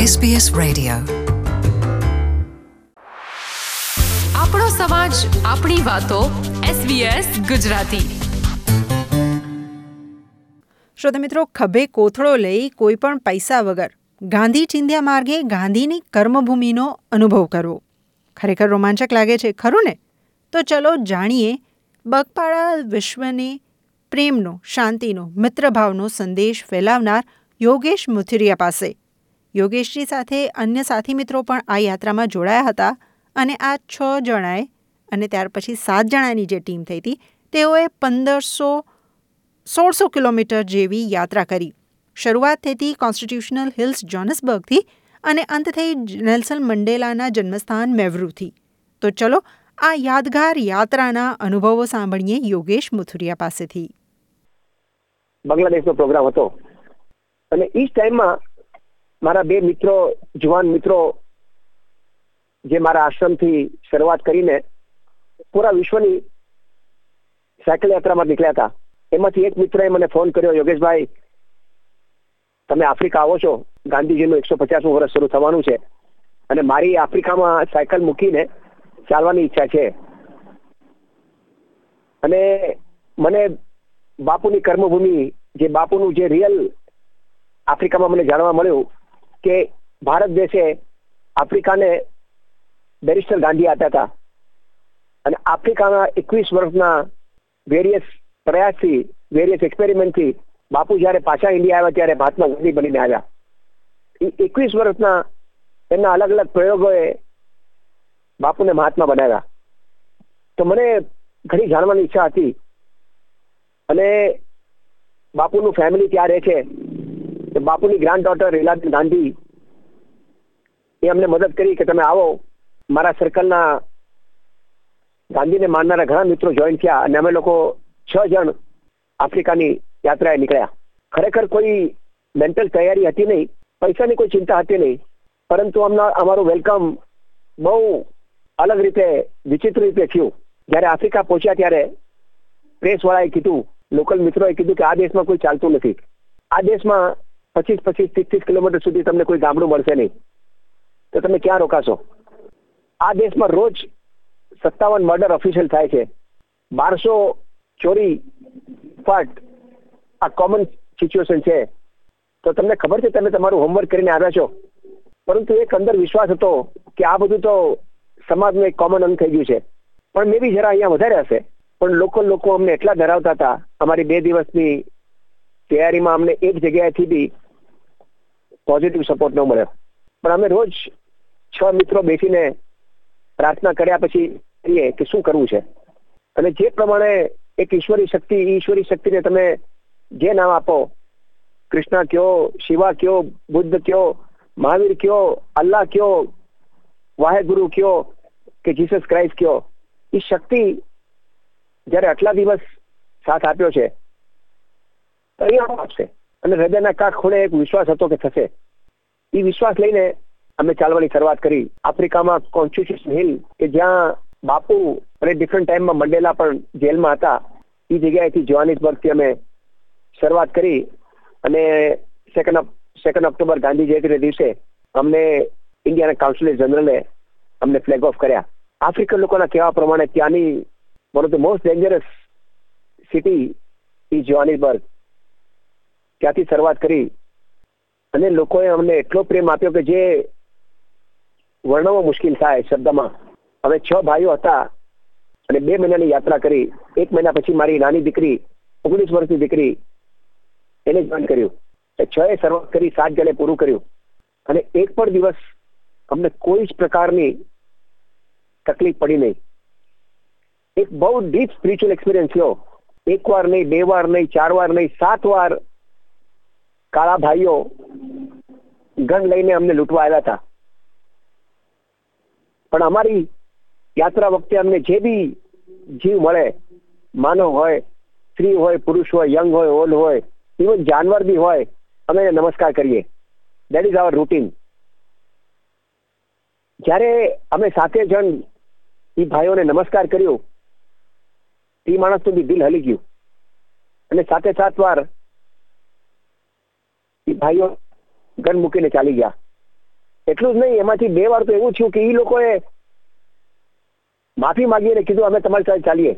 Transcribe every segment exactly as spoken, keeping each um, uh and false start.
S B S radio. આપણો સમાજ, આપણી વાતો. S B S Gujarati. શ્રોતા મિત્રો, ખભે કોથળો લઈ કોઈ પણ પૈસા વગર ગાંધી ચિંધ્યા માર્ગે ગાંધીની કર્મભૂમિનો અનુભવ કરવો ખરેખર રોમાંચક લાગે છે, ખરું ને? તો ચલો જાણીએ બગપાડા વિશ્વને પ્રેમનો, શાંતિનો, મિત્રભાવનો સંદેશ ફેલાવનાર યોગેશ મુથુરિયા પાસે. યોગેશજી સાથે અન્ય સાથી મિત્રો પણ આ યાત્રામાં જોડાયા હતા અને આ છ જણાએ અને ત્યાર પછી સાત જણાની જે ટીમ થઈ હતી તેઓએ પંદરસો સોળસો કિલોમીટર જેવી યાત્રા કરી. શરૂઆત થઈ હતી કોન્સ્ટિટ્યુશનલ હિલ્સ જોનસબર્ગથી અને અંત થઈ નેલ્સન મંડેલાના જન્મસ્થાન મેવરૂથી. તો ચલો આ યાદગાર યાત્રાના અનુભવો સાંભળીએ યોગેશ મુથુરિયા પાસેથી. બાંગ્લાદેશનો પ્રોગ્રામ હતો અને એ જ ટાઈમમાં મારા બે મિત્રો, જુવાન મિત્રો, જે મારા આશ્રમથી શરૂઆત કરીને પૂરા વિશ્વની સાયકલ યાત્રામાં નીકળ્યા હતા. એમાંથી એક મિત્રએ મને ફોન કર્યો, યોગેશભાઈ, તમે આફ્રિકા આવો છો, ગાંધીજીનું એકસો પચાસમું વર્ષ શરૂ થવાનું છે અને મારી આફ્રિકામાં સાયકલ મૂકીને ચાલવાની ઈચ્છા છે અને મને બાપુની કર્મભૂમિ, જે બાપુનું જે રિયલ આફ્રિકામાં મને જાણવા મળ્યું કે ભારત દેશે આફ્રિકાને બેરિસ્ટર ગાંધી આપ્યા હતા અને આફ્રિકાના એકવીસ વર્ષના વેરિયસ પ્રયાસથી, વેરિયસ એક્સપેરિમેન્ટથી બાપુ જ્યારે પાછા ઇન્ડિયા આવ્યા ત્યારે મહાત્મા ગાંધી બનીને આવ્યા. એ એકવીસ વર્ષના એમના અલગ અલગ પ્રયોગોએ બાપુને મહાત્મા બનાવ્યા. તો મને ઘણી જાણવાની ઈચ્છા હતી અને બાપુનું ફેમિલી ત્યાં રહે છે. તો બાપુની ગ્રાન્ડ ડોટર રીલાબેન ગાંધી એ અમને મદદ કરી કે તમે આવો. મારા સર્કલના ગાંધીને માનનારા ઘણા મિત્રો જોઈન થયા અને અમે લોકો છ જણ આફ્રિકાની યાત્રાએ નીકળ્યા. ખરેખર કોઈ મેન્ટલ તૈયારી હતી નહીં, પૈસાની કોઈ ચિંતા હતી નહીં, પરંતુ અમના અમારું વેલકમ બહુ અલગ રીતે, વિચિત્ર રીતે થયું. જ્યારે આફ્રિકા પહોંચ્યા ત્યારે પ્રેસવાળાએ કીધું, લોકલ મિત્રોએ કીધું કે આ દેશમાં કોઈ ચાલતું નથી. આ દેશમાં પચીસ પચીસ ત્રીસ ત્રીસ કિલોમીટર સુધી તમને કોઈ ગામડું મળશે નહીં, તો તમે ક્યાં રોકાશો? આ દેશમાં રોજ સત્તાવન મર્ડર ઓફિશિયલ થાય છે, બારસો ચોરી ફાટ. આ કોમન સિચ્યુએશન છે. તો તમને ખબર છે, તમે તમારું હોમવર્ક કરીને આવ્યા છો, પરંતુ એક અંદર વિશ્વાસ હતો કે આ બધું તો સમાજનું એક કોમન અંગ થઈ ગયું છે. પણ મે બી જરા અહીંયા વધારે હશે, પણ લોકો લોકો અમને એટલા ડરાવતા હતા. અમારી બે દિવસની તૈયારીમાં અમને એક જગ્યાએથી બી પોઝિટિવ સપોર્ટ ન મળ્યો. પણ અમે રોજ છ મિત્રો બેસીને પ્રાર્થના કર્યા પછી કહીએ કે શું કરવું છે. અને જે પ્રમાણે એક ઈશ્વરી શક્તિ, ઈશ્વરી શક્તિને તમે જે નામ આપો, કૃષ્ણ કયો, શિવા કયો, બુદ્ધ કયો, મહાવીર કયો, અલ્લાહ કયો, વાહેગુરુ કયો કે જીસસ ક્રાઇસ્ટ કયો, એ શક્તિ જયારે આટલા દિવસ સાથ આપ્યો છે તો અહીંયા આપશે. અને હૃદયના કાંક ખૂણે એક વિશ્વાસ હતો કે થશે. એ વિશ્વાસ લઈને અમે ચાલવાની શરૂઆત કરી. આફ્રિકામાં કોન્સ્ટિટ્યુશન હિલ, કે જ્યાં બાપુ અને ડિફરન્ટ ટાઈમમાં મંડેલા પણ જેલમાં હતા, એ જગ્યાએથી જોહાનિસબર્ગથી અમે શરૂઆત કરી અને સેકન્ડ સેકન્ડ ઓક્ટોબર ગાંધી જયંતિના દિવસે અમને ઇન્ડિયાના કાઉન્સિલર જનરલે અમને ફ્લેગ ઓફ કર્યા. આફ્રિકન લોકોના કહેવા પ્રમાણે ત્યાંની one of the most dangerous city is Johannesburg. ત્યાંથી શરૂઆત કરી અને લોકોએ અમને એટલો પ્રેમ આપ્યો કે જે વર્ણવવો મુશ્કેલ થાય શબ્દમાં. અમે છ ભાઈઓ હતા અને બે મહિનાની યાત્રા કરી. એક મહિના પછી મારી નાની દીકરી, ઓગણીસ વર્ષની દીકરી, એને જોઈન કર્યું. છ એ શરૂઆત કરી, સાત જણે પૂરું કર્યું અને એક પણ દિવસ અમને કોઈ જ પ્રકારની તકલીફ પડી નહીં. એક બહુ ડીપ સ્પિરિચ્યુઅલ એક્સપિરિયન્સ થયો. એક વાર નહીં, બે વાર નહીં, ચાર વાર નહીં, સાત વાર કાળા ભાઈઓ ગન લઈને અમને લૂંટવા આવ્યા હતા. પણ અમારી યાત્રા વખતે અમને જે બી જીવ મળે, માનવ હોય, સ્ત્રી હોય, પુરુષ હોય, યંગ હોય, ઓલ્ડ હોય, ઇવન જાનવર બી હોય, અમે નમસ્કાર કરીએ. That is our routine. જ્યારે અમે સાતે જણ એ ભાઈઓને નમસ્કાર કર્યું, એ માણસનું બી દિલ હલી ગયું અને સાતે સાત વાર એ ભાઈઓ ગન મૂકીને ચાલી ગયા. એટલું જ નહીં, એમાંથી બે વાર તો એવું થયું કે એ લોકોએ માફી માંગીને કીધું અમે તમારી સાથે ચાલીએ.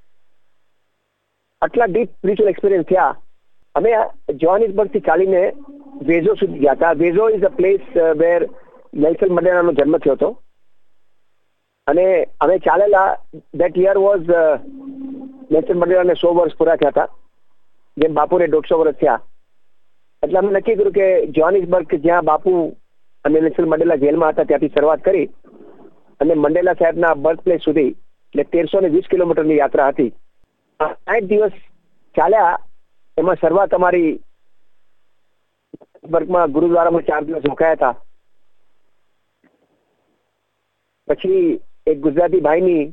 આટલા ડીપ સ્પિરિચ્યુઅલ એક્સપિરિયન્સ થયા. અમે જોહાનિસબર્ગ થી ચાલીને વેઝો સુધી ગયા હતા. Mvezo is a place where Nelson મંડેલાનો જન્મ થયો હતો. અને અમે ચાલેલા. દેટ યર વોઝ નેલ્સન મંડેલાને સો વર્ષ પૂરા થયા હતા, જેમ બાપુને દોઢસો વર્ષ થયા. એટલે અમે નક્કી કર્યું કે જોહાનિસબર્ગ, જ્યાં બાપુ અને નેલ્સન મંડેલા જેલમાં હતા, ત્યાંથી શરૂઆત કરી અને મંડેલા સાહેબના બર્થ પ્લેસ સુધી, એટલે તેરસો ને વીસ કિલોમીટરની યાત્રા હતી. સાઠ દિવસ ચાલ્યા. એમાં શરૂઆત અમારી બર્ગમાં ગુરુદ્વારામાં ચાર દિવસ રોકાયા હતા. પછી એક ગુજરાતી ભાઈની,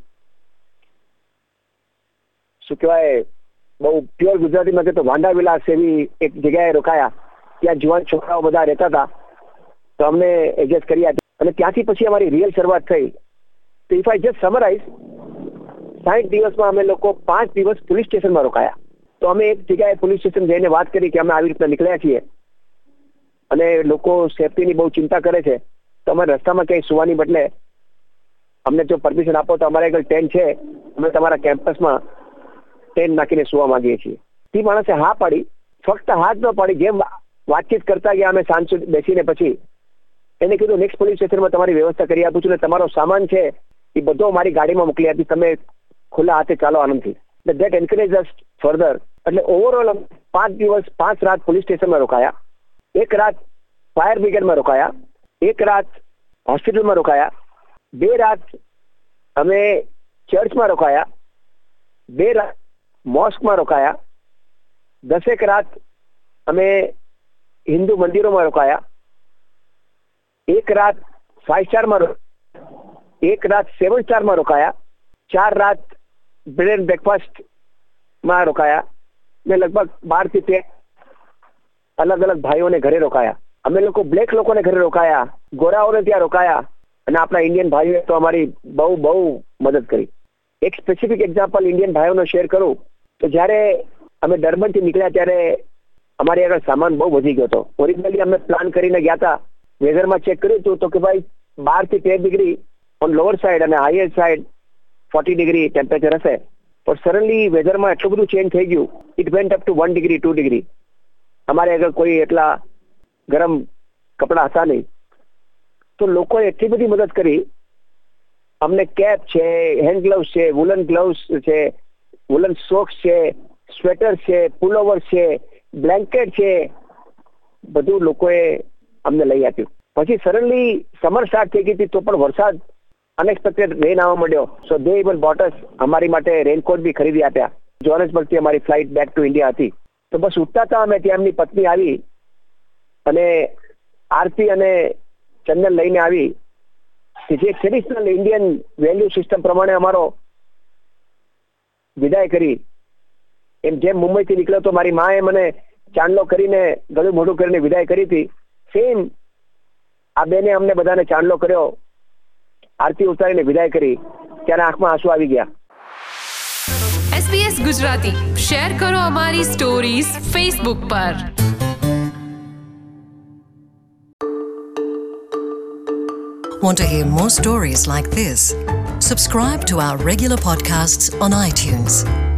શું કહેવાય, બહુ પ્યોર ગુજરાતીમાં કે તો વાંડા વિલાસ એવી એક જગ્યાએ રોકાયા. ત્યાં જુવાન છોકરાઓ બધા રહેતા હતા, તો અમને એડજસ્ટ કરી આપી. અને ત્યાંથી પછી અમારી રિયલ શરૂઆત થઈ. તો ઇફ આઈ જસ્ટ સમરાઈઝ, સાઠ દિવસમાં અમે લોકો પાંચ દિવસ પોલીસ સ્ટેશનમાં રોકાયા. તો અમે એક જગ્યાએ પોલીસ સ્ટેશન જઈને વાત કરી કે અમે આવી રીતના નીકળ્યા છીએ અને લોકો સેફટીની બહુ ચિંતા કરે છે, તો અમે રસ્તામાં ક્યાંય સુવાની બદલે અમને જો પરમિશન આપો તો અમારે આગળ ટેન્ટ છે, અમે તમારા કેમ્પસમાં ટેન્ટ નાખીને સુવા માંગીએ છીએ. તે માણસે હા પાડી. ફક્ત હા જ ન પાડી, જેમ વાતચીત કરતા ગયા અમે સાંજ સુધી બેસીને પછી એને કીધું નેક્સ્ટ પોલીસ સ્ટેશનમાં તમારી વ્યવસ્થા કરી આપું છું, ને તમારો સામાન છે એ બધો મારી ગાડીમાં મોકલી આપી, તમે ખુલ્લા હાથે ચાલો આનંદથી. That encourage us further. એટલે ઓવરઓલ પાંચ દિવસ પાંચ રાત પોલીસ સ્ટેશનમાં રોકાયા. એક રાત ફાયર બ્રિગેડમાં રોકાયા. એક રાત હોસ્પિટલમાં રોકાયા. બે રાત અમે ચર્ચમાં રોકાયા. બે રાત મોસ્કમાં રોકાયા. દસેક રાત અમે હિન્દુ મંદિરોમાં રોકાયા. એક રાત ફાઈવ સ્ટારમાં રોકાયા. એક રાત સેવન સ્ટારમાં રોકાયા. ચાર રાત બ્રેડ એન્ડ બ્રેકફાસ્ટમાં રોકાયા. ને લગભગ બાર થી તેર અલગ અલગ ભાઈઓને ઘરે રોકાયા. અમે લોકો બ્લેક લોકોને ઘરે રોકાયા, ગોરાઓને ત્યાં રોકાયા, અને આપણા ઇન્ડિયન ભાઈઓએ તો અમારી બહુ બહુ મદદ કરી. એક સ્પેસિફિક એક્ઝામ્પલ ઇન્ડિયન ભાઈઓનો શેર કરું તો જ્યારે અમે ડર્બનથી નીકળ્યા ત્યારે અમારી આગળ સામાન બહુ વધી ગયો હતો. ઓરિજિનલી અમે પ્લાન કરીને ગયા હતા, વેધરમાં ચેક કર્યું હતું તો કે ભાઈ બાર થી તેર ડિગ્રી ઓન લોઅર સાઈડ અને higher side forty degree temperature હશે. પણ સડનલી વેધરમાં એટલું બધું ચેન્જ થઈ ગયું, it went up to one degree two degree. અમારે આગળ કોઈ એટલા ગરમ કપડાં હતા નહીં. તો લોકોએ એટલી બધી મદદ કરી. અમને કેપ છે, હેન્ડ ગ્લવ્સ છે, વુલન ગ્લવ્સ છે, વુલન સોક્સ છે, સ્વેટર છે, પુલોવર છે, બ્લેન્કેટ છે, બધું લોકોએ અમને લઈ આપ્યું. પછી સડનલી સમર સ્ટાર્ટ થઈ ગઈ હતી, તો પણ વરસાદ અનએક્સપેક્ટેડ રેન આવવા માંડ્યો. સો દે ઇવન બોટ અસ, અમારી માટે રેનકોટ બી ખરીદી આપ્યા. જોહાનિસબર્ગથી અમારી ફ્લાઇટ બેક ટુ ઇન્ડિયા હતી. તો બસ ઉઠતા હતા અમે, ત્યાં એમની પત્ની આવી અને આરતી અને ચંદન લઈને આવી, કે જે ટ્રેડિશનલ ઇન્ડિયન વેલ્યુ સિસ્ટમ પ્રમાણે અમારો વિદાય કરી. એમ જેમ મુંબઈથી નીકળ્યો તો મારી માએ મને ચાંદલો કરીને ગળું મોઢું કરીને વિદાય કરી હતી, સેમ આ બેને અમને બધાને ચાંદલો કર્યો, આરતી ઉતારીને વિદાય કરી. ત્યારે આંખમાં આંસુ આવી ગયા. એસબીએસ ગુજરાતી શેર કરો અમારી સ્ટોરીઝ ફેસબુક પર. Want to hear more stories like this? Subscribe to our regular podcasts on iTunes.